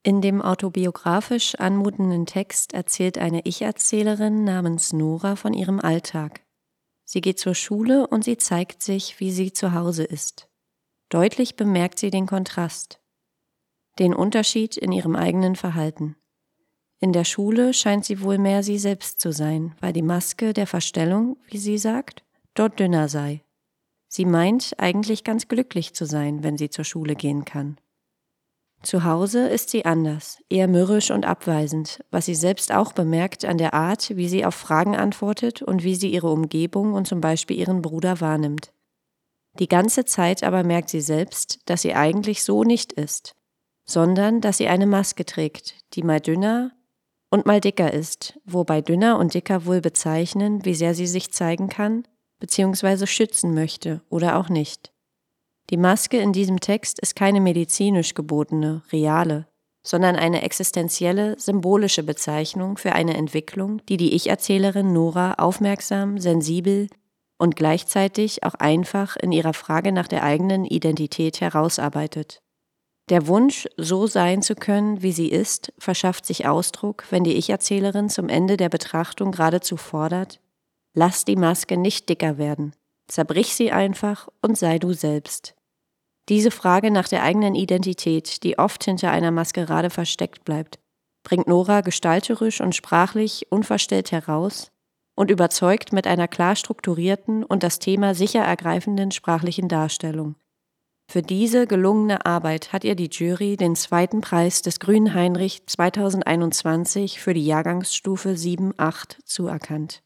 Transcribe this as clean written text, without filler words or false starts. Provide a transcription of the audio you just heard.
In dem autobiografisch anmutenden Text erzählt eine Ich-Erzählerin namens Nora von ihrem Alltag. Sie geht zur Schule und sie zeigt sich, wie sie zu Hause ist. Deutlich bemerkt sie den Kontrast, den Unterschied in ihrem eigenen Verhalten. In der Schule scheint sie wohl mehr sie selbst zu sein, weil die Maske der Verstellung, wie sie sagt, dort dünner sei. Sie meint, eigentlich ganz glücklich zu sein, wenn sie zur Schule gehen kann. Zu Hause ist sie anders, eher mürrisch und abweisend, was sie selbst auch bemerkt an der Art, wie sie auf Fragen antwortet und wie sie ihre Umgebung und zum Beispiel ihren Bruder wahrnimmt. Die ganze Zeit aber merkt sie selbst, dass sie eigentlich so nicht ist, sondern dass sie eine Maske trägt, die mal dünner und mal dicker ist, wobei dünner und dicker wohl bezeichnen, wie sehr sie sich zeigen kann, bzw. schützen möchte oder auch nicht. Die Maske in diesem Text ist keine medizinisch gebotene, reale, sondern eine existenzielle, symbolische Bezeichnung für eine Entwicklung, die die Ich-Erzählerin Nora aufmerksam, sensibel und gleichzeitig auch einfach in ihrer Frage nach der eigenen Identität herausarbeitet. Der Wunsch, so sein zu können, wie sie ist, verschafft sich Ausdruck, wenn die Ich-Erzählerin zum Ende der Betrachtung geradezu fordert: Lass die Maske nicht dicker werden. Zerbrich sie einfach und sei du selbst. Diese Frage nach der eigenen Identität, die oft hinter einer Maskerade versteckt bleibt, bringt Nora gestalterisch und sprachlich unverstellt heraus und überzeugt mit einer klar strukturierten und das Thema sicher ergreifenden sprachlichen Darstellung. Für diese gelungene Arbeit hat ihr die Jury den 2. Preis des Grünen Heinrich 2021 für die Jahrgangsstufe 7-8 zuerkannt.